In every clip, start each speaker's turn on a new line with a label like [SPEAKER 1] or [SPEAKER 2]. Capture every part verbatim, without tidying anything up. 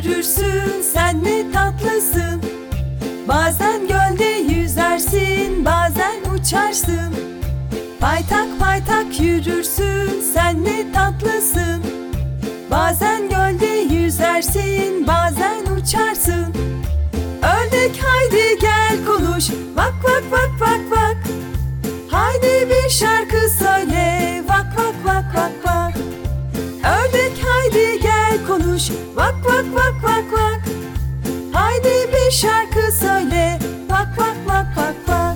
[SPEAKER 1] yürürsün, sen ne tatlısın. Bazen gölde yüzersin, bazen uçarsın. Paytak paytak yürürsün, sen ne tatlısın. Bazen gölde yüzersin, bazen uçarsın. Ördek haydi gel konuş, vak vak vak vak vak. Haydi bir şarkı söyle, vak vak vak vak vak. Ördek haydi gel konuş, vak vak vak vak vak. Haydi bir şarkı söyle, vak vak vak vak vak.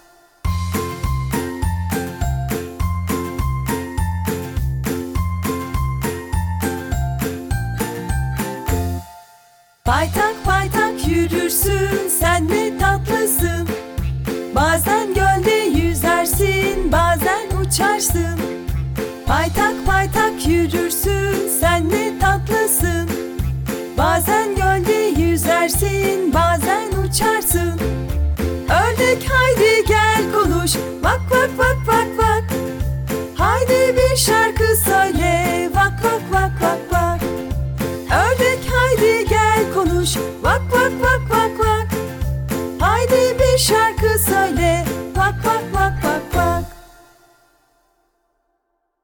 [SPEAKER 1] Paytak paytak yürürsün, sen ne tatlısın. Bazen gölde yüzersin, bazen uçarsın. Paytak paytak yürürsün, sen ne tatlısın. Bazen gölde yüzersin, bazen uçarsın. Ördek haydi gel konuş, vak vak vak vak vak. Haydi bir şarkı söyle, vak vak vak vak vak. Ördek haydi gel konuş, vak vak vak vak vak. Haydi bir şarkı söyle, vak vak vak vak vak.